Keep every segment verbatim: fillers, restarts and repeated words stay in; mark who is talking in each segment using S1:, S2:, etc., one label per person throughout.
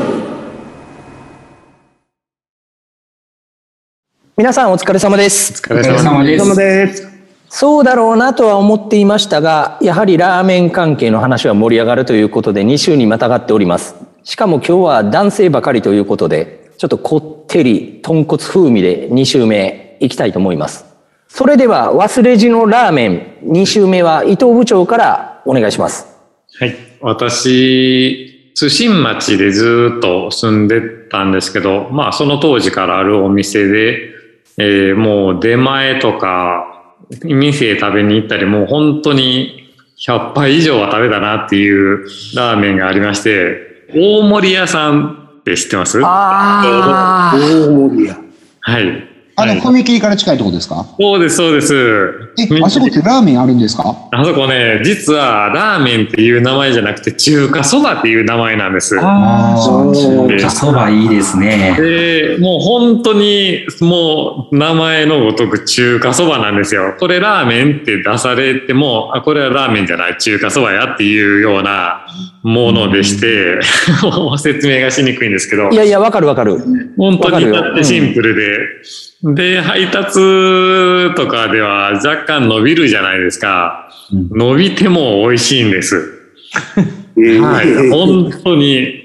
S1: 皆さんお疲れ様です。
S2: お疲れ様です。
S3: お疲れ様です。
S1: そうだろうなとは思っていましたが、やはりラーメン関係の話は盛り上がるということでに週にまたがっております。しかも今日は男性ばかりということで、ちょっとこってり豚骨風味でに週目いきたいと思います。それでは忘れじのラーメンに週目は伊藤部長からお願いします。
S2: はい。私、津新町でずっと住んでたんですけど、まあその当時からあるお店で、えー、もう出前とか店食べに行ったり、もう本当にひゃっぱい以上は食べたなっていうラーメンがありまして、大森屋さんって知ってます？
S1: ああ、
S3: 大森屋。
S2: はい。
S4: あの、踏切から近いとこですか？
S2: そうです、そうです。
S4: え、あそこってラーメンあるんですか？
S2: あそこね、実はラーメンっていう名前じゃなくて中華そばっていう名前なんです。
S3: ああ、中華そばいいですね。
S2: で、もう本当にもう名前のごとく中華そばなんですよ。これラーメンって出されても、あ、これはラーメンじゃない中華そばやっていうようなものでして、もう説明がしにくいんですけど。
S1: いやいや、わかるわかる。
S2: 本当にだってシンプルで。で、配達とかでは若干伸びるじゃないですか。うん、伸びても美味しいんです。はい。本当に、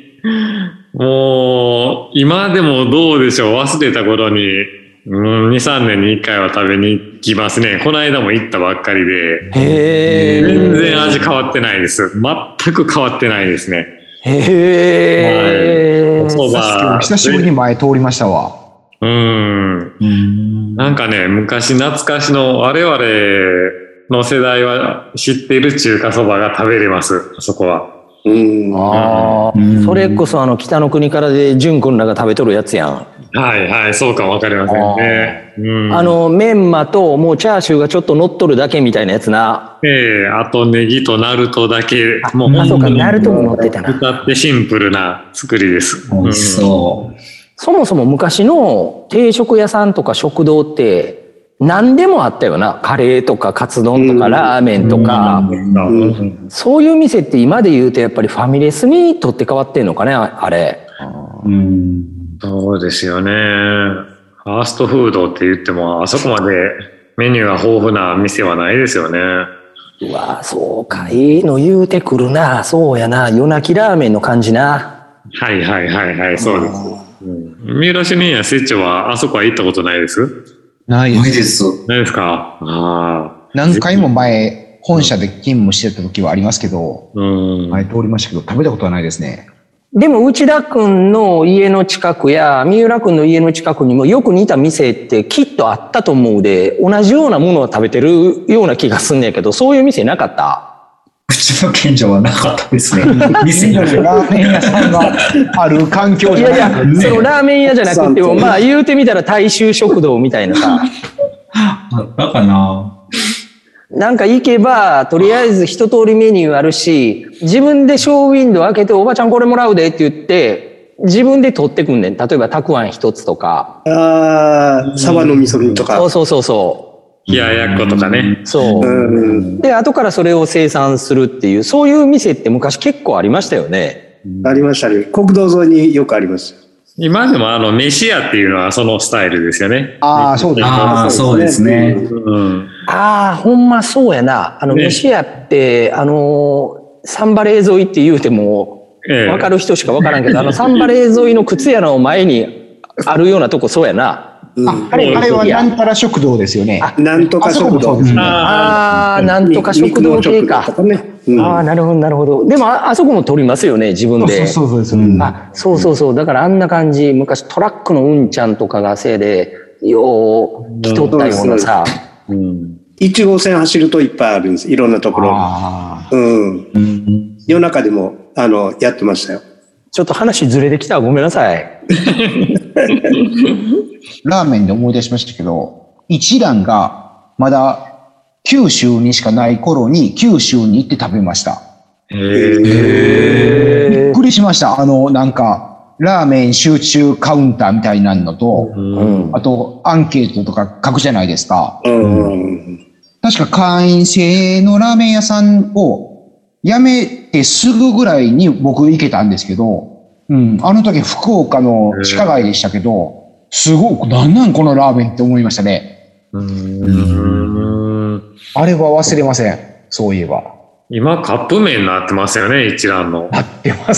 S2: もう、今でもどうでしょう。忘れた頃に、うん、に、さんねんにいっかいは食べに行きますね。この間も行ったばっかりで。
S1: へー。
S2: 全然味変わってないです。全く変わってないですね。
S1: へー。はい、
S4: そうだ。久しぶりに前通りましたわ。
S2: うん。なんかね、昔懐かしの我々の世代は知っている中華そばが食べれます、あそこは。
S1: うん。ああ、それこそあの北の国からで淳君らが食べとるやつやん。
S2: はいはい、そうかもわかりませんね。
S1: あ, うん、あの、メンマともうチャーシューがちょっと乗っとるだけみたいなやつな。
S2: ええー、あとネギとナルトだけ。
S1: もう、あ、そうか、ナルトも乗ってたな。
S2: 歌ってシンプルな作りです。
S3: 美味しそう。うん、
S1: そもそも昔の定食屋さんとか食堂って何でもあったよな。カレーとかカツ丼とかラーメンとか。そういう店って今で言うとやっぱりファミレスに取って変わってんのかね、あれ。
S2: うん、そうですよね。ファーストフードって言ってもあそこまでメニューが豊富な店はないですよね。
S1: うわ、そうか。いいの言うてくるな。そうやな。夜泣きラーメンの感じな。
S2: はいはいはいはい、そうです。うん、三浦主任やセッチョはあそこは行ったことないです？
S4: ないです。
S3: ないです。
S2: ないですか？ああ。
S4: 何回も前、本社で勤務してた時はありますけど、うん、前通りましたけど、食べたことはないですね。
S1: でも内田くんの家の近くや三浦くんの家の近くにもよく似た店ってきっとあったと思うで、同じようなものを食べてるような気がすんねんけど、そういう店なかった？
S3: うちの近所はなかったですね。
S4: 店にラーメン屋さんがある環境じゃない。いやいや、
S1: ね、そのラーメン屋じゃなくても、まあ言うてみたら大衆食堂みたいなさ。
S3: あったかな。
S1: なんか行けば、とりあえず一通りメニューあるし、自分でショーウィンドウ開けて、おばちゃんこれもらうでって言って、自分で取ってくんねん。例えば、たくあん一つとか。
S5: ああ、サバの味噌煮とか。
S1: そうそうそうそう。
S2: 冷ややっことかね。
S1: そう。で、後からそれを生産するっていう、そういう店って昔結構ありましたよね。
S5: ありましたね。国道沿いによくあります。
S2: 今でもあの、飯屋っていうのはそのスタイルですよね。
S4: ああ、そうですね。
S3: ああ、そうですね。
S2: うん、
S1: ああ、ほんまそうやな。あの、ね、飯屋って、あの、サンバレー沿いって言うても、わかる人しかわからんけど、ええ、あの、サンバレー沿いの靴屋の前にあるようなとこそうやな。
S4: あ, あれ、あれはなんたら食堂ですよね。
S5: なんとか食堂。
S1: ああ、なんとか食堂系か。ああ、なるほど、なるほど。でも、あそこも取りますよね、自分で。
S4: そうそうそうそう。
S1: あ、そうそうそう。だからあんな感じ、昔トラックのうんちゃんとかがせいで、よう来とったようなさ。
S5: いち号線走るといっぱいあるんです。いろんなところ。うん。夜中でも、あの、やってましたよ。
S1: ちょっと話ずれてきた。ごめんなさい。
S4: ラーメンで思い出しましたけど、一蘭がまだ九州にしかない頃に九州に行って食べました。
S2: へー。
S4: びっくりしました。あの、なんか、ラーメン集中カウンターみたいなのと、うん、あとアンケートとか書くじゃないですか。うん、確か会員制のラーメン屋さんを辞めてすぐぐらいに僕行けたんですけど、 うん。あの時福岡の地下街でしたけど、すごく、なんなんこのラーメンって思いましたね。
S2: うーん。
S4: あれは忘れません。そういえば。
S2: 今カップ麺になってますよね、一蘭の。
S4: なってます。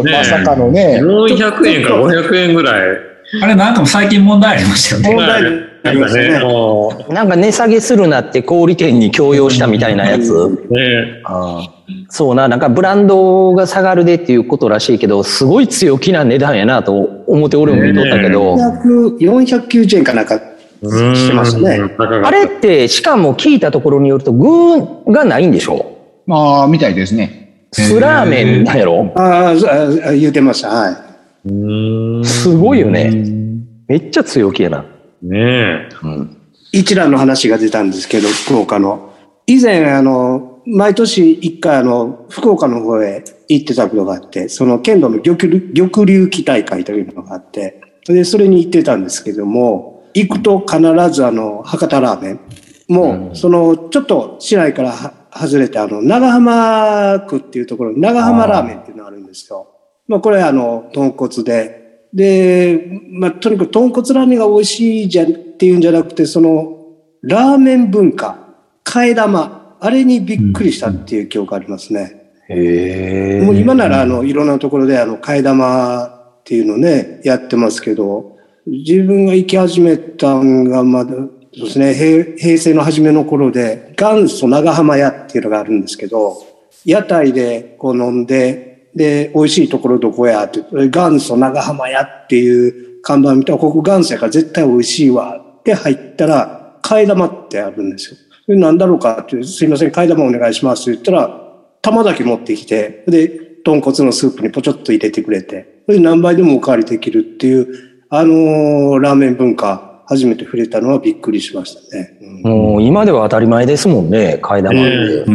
S4: まさかのね。
S2: よんひゃくえんかごひゃくえんぐらい。
S3: あれなんかも最近問題ありましたよね。
S5: 問題ありましたね。
S2: も
S1: なんか値下げするなって小売店に強要したみたいなやつ。
S2: うね
S1: そうな、なんかブランドが下がるでっていうことらしいけど、すごい強気な値段やなと思って俺も見とったけど。
S5: よんひゃくきゅうじゅうえんかなんかしてましたね。
S1: あれって、しかも聞いたところによると具がないんでしょ？
S4: まあ、みたいですね。
S1: 酢ラーメンなんやろ？
S5: ああ、言うてました。はい。
S1: すごいよね。めっちゃ強気やな。
S2: ねえ。
S1: うん、
S5: 一蘭の話が出たんですけど、福岡の。以前、あの、毎年一回、あの、福岡の方へ行ってたことがあって、その県道の玉龍、玉龍旗大会というのがあって、で、それに行ってたんですけども、行くと必ずあの、博多ラーメン。もう、その、ちょっと市内から外れて、あの、長浜区っていうところに長浜ラーメンっていうのがあるんですよ。まあ、これあの、豚骨で、で、まあ、とにかく豚骨ラーメンが美味しいじゃんっていうんじゃなくて、その、ラーメン文化、替え玉、あれにびっくりしたっていう記憶ありますね。
S1: へー。
S5: もう今なら、あの、いろんなところで、あの、替え玉っていうのね、やってますけど、自分が行き始めたんが、まだ、そうですね、平、平成の初めの頃で、元祖長浜屋っていうのがあるんですけど、屋台でこう飲んで、で、美味しいところどこやって、元祖長浜屋っていう看板見たら、ここ元祖やから絶対美味しいわって入ったら、替え玉ってあるんですよ。それ何だろうかって、すいません、替え玉お願いしますって言ったら、玉だけ持ってきて、で、豚骨のスープにポチョッと入れてくれて、それで何杯でもおかわりできるっていう、あのー、ラーメン文化、初めて触れたのはびっくりしましたね。
S1: うん、もう今では当たり前ですもんね、替え玉って。
S3: うん。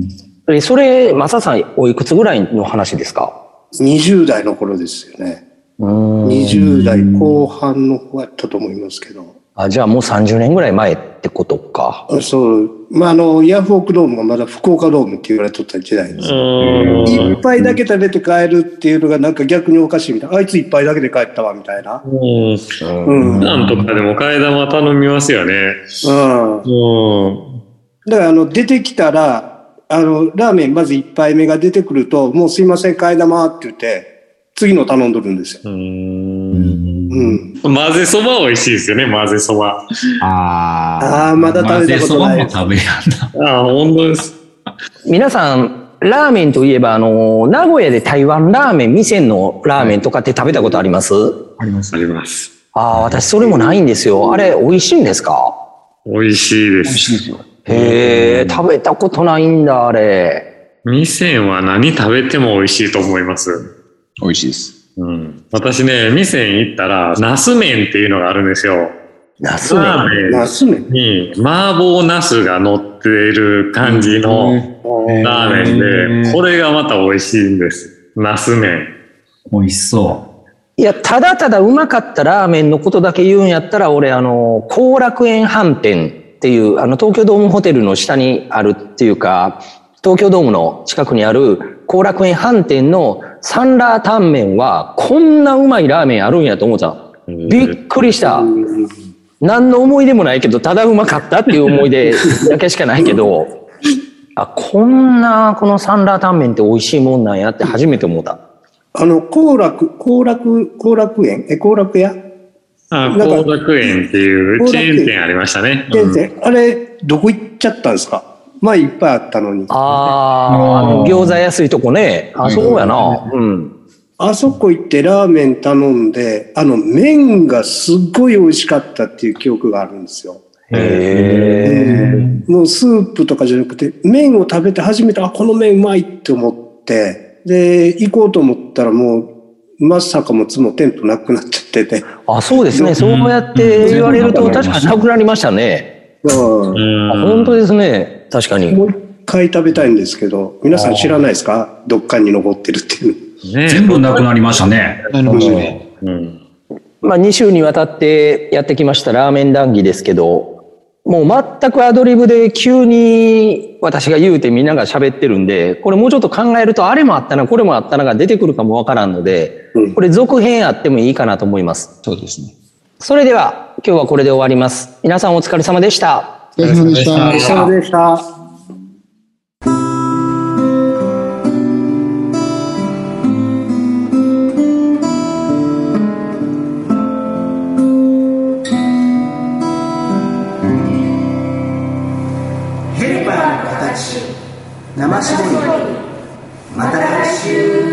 S1: えそれ、マサさん、おいくつぐらいの話ですか？
S5: にじゅう代の頃ですよね。にじゅう代後半の方やったと思いますけど。
S1: あ、じゃあもうさんじゅうねんぐらい前ってことか。
S5: そう。まあ、あの、ヤフオクドームがまだ福岡ドームって言われとった時代です。一杯だけ食べて帰るっていうのがなんか逆におかしいみたいな。あいつ一杯だけで帰ったわ、みたいな。
S2: うん。
S5: うん。
S2: なんとかでも替え玉頼みますよね。
S5: うん。
S2: うん。
S5: だから、あの、出てきたら、あの、ラーメンまず一杯目が出てくると、もうすいません、替え玉って言って、次の頼んどるんですよ。
S2: うーん。
S5: うん。
S2: 混ぜそば美味しいですよね、混ぜそば。
S3: あ
S5: ああ、まだ食べたことない。
S3: 混ぜそばも食べやんな。
S2: ああ、本当です。
S1: 皆さん、ラーメンといえば、あの、名古屋で台湾ラーメン、店のラーメンとかって食べたことあります？
S3: あります
S2: あります。
S1: ああ、私それもないんですよ。あれ、美味しいんですか？
S2: 美味しいで
S4: 美味しい
S2: す。
S4: ですよ。
S1: へえ、食べたことないんだ、あれ。
S2: 店は何食べても美味しいと思います。
S4: 美味しいです。
S2: うん。私ね、店に行ったら、ナス麺っていうのがあるんですよ。
S1: ナス
S2: ラ
S1: 麺。
S2: ーメ
S5: ナス麺。
S2: ンに麻婆ナスが乗ってる感じのラーメンで、これがまた美味しいんです。ナス麺。
S3: 美味しそ
S1: いや、ただただうまかったラーメンのことだけ言うんやったら、俺、あの、後楽園飯店っていう、あの、東京ドームホテルの下にあるっていうか、東京ドームの近くにある後楽園飯店のサンラータンメンは、こんなうまいラーメンあるんやと思った。びっくりした。何の思い出もないけど、ただうまかったっていう思い出だけしかないけど、あ、こんな、このサンラータンメンって美味しいもんなんやって初めて思った。
S5: あの、後楽、後楽、後楽園え、後楽屋
S2: あ、
S5: なんか
S2: 後楽園っていうチェーン店ありましたね。
S5: 先生、あれ、どこ行っちゃったんですか？前いっぱいあったのに。
S1: ああ、あの、餃子安いとこね。あ、そうやな。うん。
S5: あそこ行ってラーメン頼んで、あの、麺がすっごい美味しかったっていう記憶があるんですよ。
S1: へえ。
S5: もうスープとかじゃなくて、麺を食べて初めて、あ、この麺うまいって思って、で、行こうと思ったらもう、まさかもつもテントなくなっちゃってて。
S1: あ、そうですね。そうやって言われると確かになくなりましたね。
S5: うん
S1: あ、本当ですね。確かに。
S5: もう一回食べたいんですけど、皆さん知らないですか？どっかに残ってるっていう
S3: う。
S2: ね、
S3: 全部なくなりましたね。
S4: なりましたね。
S2: うん。
S1: まあ、に週にわたってやってきましたラーメン談義ですけど、 もう全くアドリブで急に私が言うてみんなが喋ってるんで、これもうちょっと考えるとあれもあったな、これもあったなが出てくるかもわからんので、これ続編あってもいいかなと思います。
S4: そうですね。
S1: それでは今日はこれで終わります。皆さんお疲れ様でした。
S4: お疲れ様でした。
S5: お疲れ様でした。
S6: 生絞りまた来週。